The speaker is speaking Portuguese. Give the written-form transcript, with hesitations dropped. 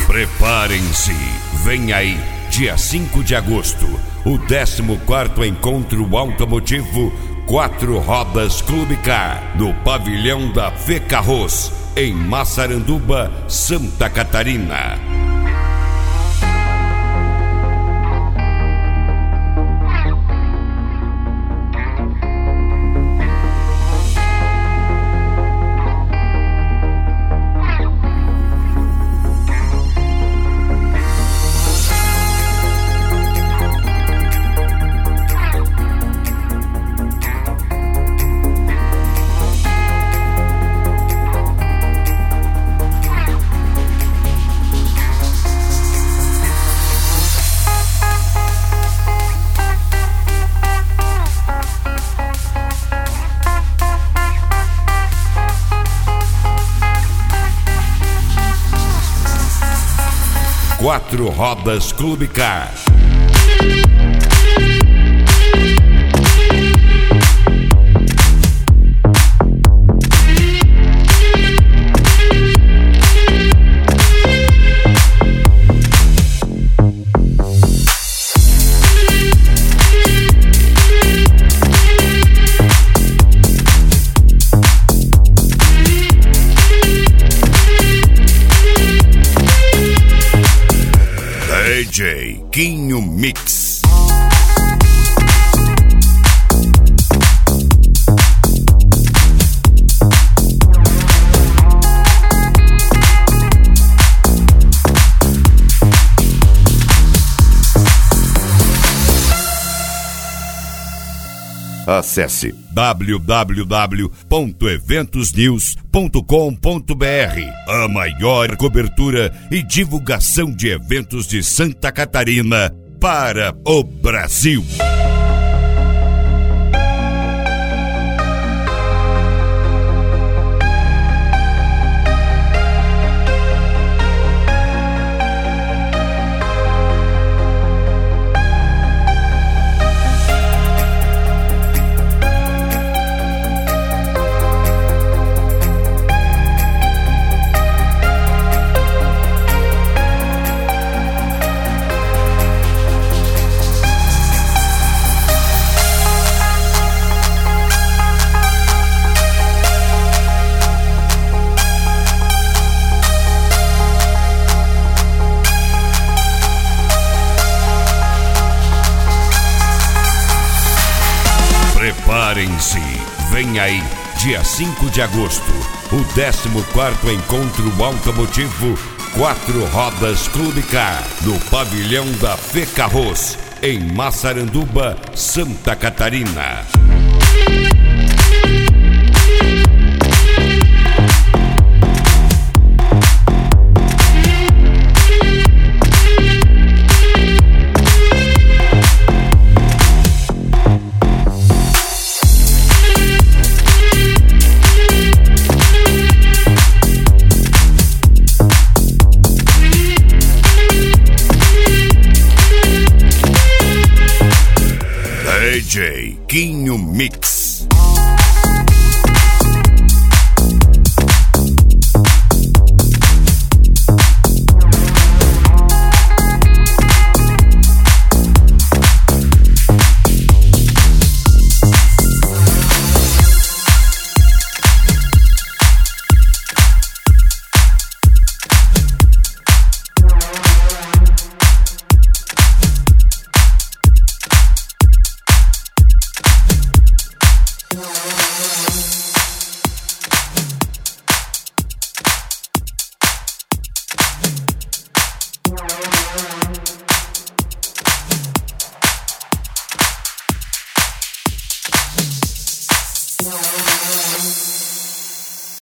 Preparem-se, vem aí, dia 5 de agosto, o 14º Encontro Automotivo 4 Rodas Clube Car, no pavilhão da Fecarros, em Massaranduba, Santa Catarina. Quatro Rodas Clube Car. DJ Quinho Mix. Acesse www.eventosnews.com.br, a maior cobertura e divulgação de eventos de Santa Catarina para o Brasil. Preparem-se, vem aí, dia 5 de agosto, o 14º Encontro Automotivo 4 Rodas Clube Car, no pavilhão da Fecarros, em Massaranduba, Santa Catarina. DJ Quinho Mix.